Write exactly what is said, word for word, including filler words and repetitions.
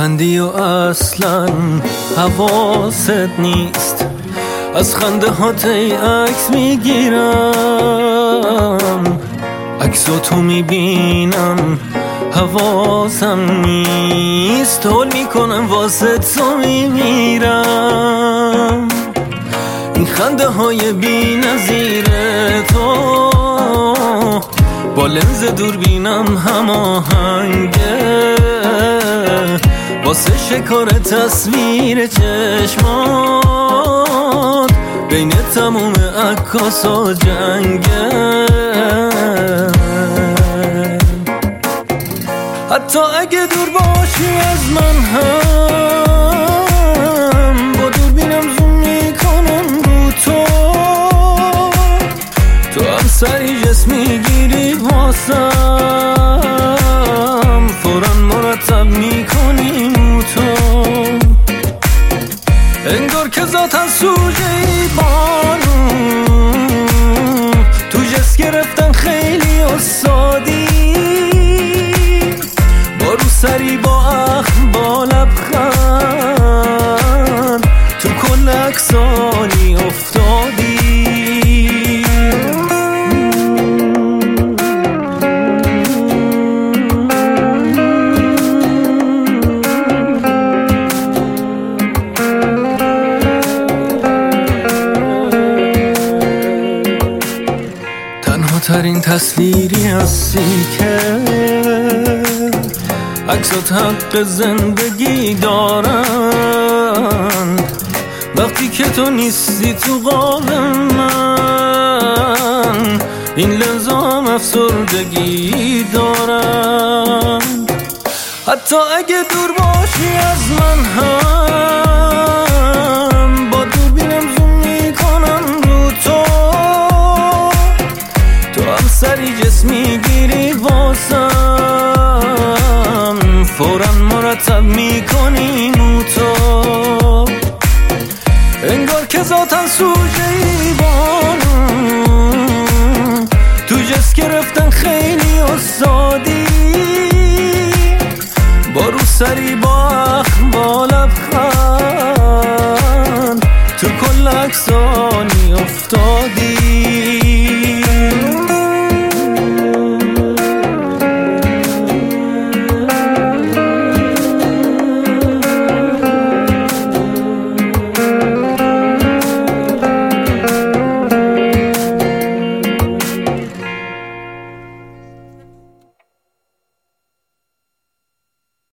میخندی و اصلا حواست نیست، از خنده هات ای عکس میگیرم، عکسو تو میبینم حواسم نیست، حال میکنم واسه تو میمیرم. این خنده های بی نظیر تو با لنز دوربینم هماهنگه، واسه شکار تصویر چشمات بین تموم عکاسا جنگه. حتی اگه دور باشی از من هم با دوربینم زوم میکنم رو تو، تو هم سری جسم میگیری واسم، فوراً مرتب میکنی رو تو، انگار که ذاتن سوژه ای بانو، تو جس گرفتن خیلی استادی، با رو سری با اخم با لبخند تو کل اکسانی افتادی. تنها ترین تصویری هستی که عکسات حق زندگی دارن، وقتی که تو نیستی تو قاب من، این لنزام افسردگی دارن. حتی اگه دور باشی از من هم با دوربینم زوم میکنم رو تو، تو هم سری جسم میگیری واسم، فوراً مرتب میکنی مو تو، انگار که ذاتن سوژه ای بانو، تو جس گرفتن خیلی استادی، با رو سری با